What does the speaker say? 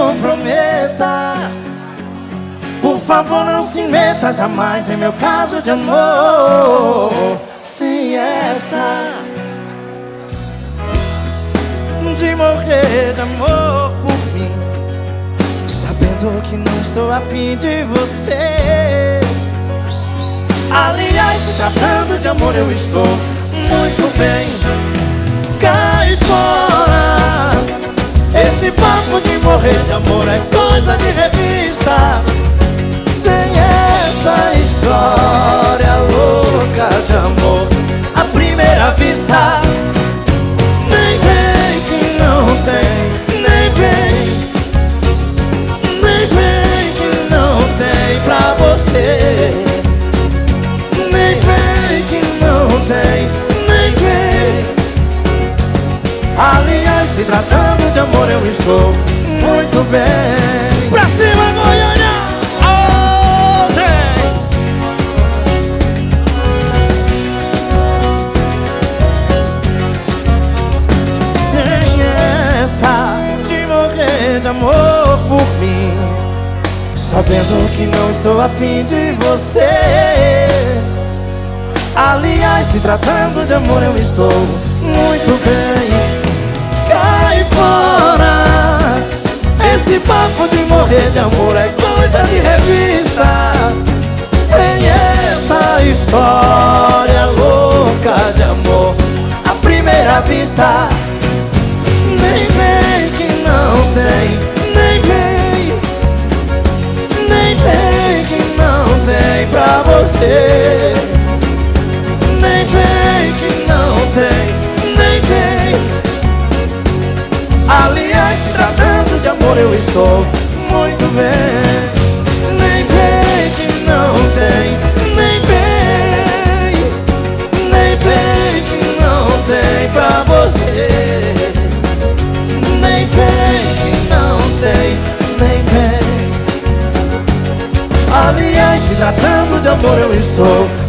comprometa. Por favor, não se meta jamais em meu caso de amor. Sem essa de morrer de amor por mim, sabendo que não estou afim de você. Aliás, se tratando de amor eu estou muito bem. Cai fora. Esse papo de morrer de amor é coisa de revista. Sem essa história louca de amor à primeira vista. Nem vem que não tem, nem vem, nem vem que não tem pra você. Nem vem que não tem, nem vem. Aliás, se tratando de amor eu estou muito bem. Pra cima, Goiânia! De amor por mim, sabendo que não estou afim de você. Aliás, se tratando de amor eu estou muito bem. Cai fora. Esse papo de morrer de amor é coisa de revista. Sem essa história louca de amor à primeira vista. Nem vem que não tem, nem vem, nem vem que não tem pra você. Nem vem que não tem, nem vem. Aliás, se tratando de amor eu estou muito bem. Nem vem que não tem, nem vem, nem vem que não tem pra você. Nem vem que não tem, nem vem. Aliás, se tratando de amor eu estou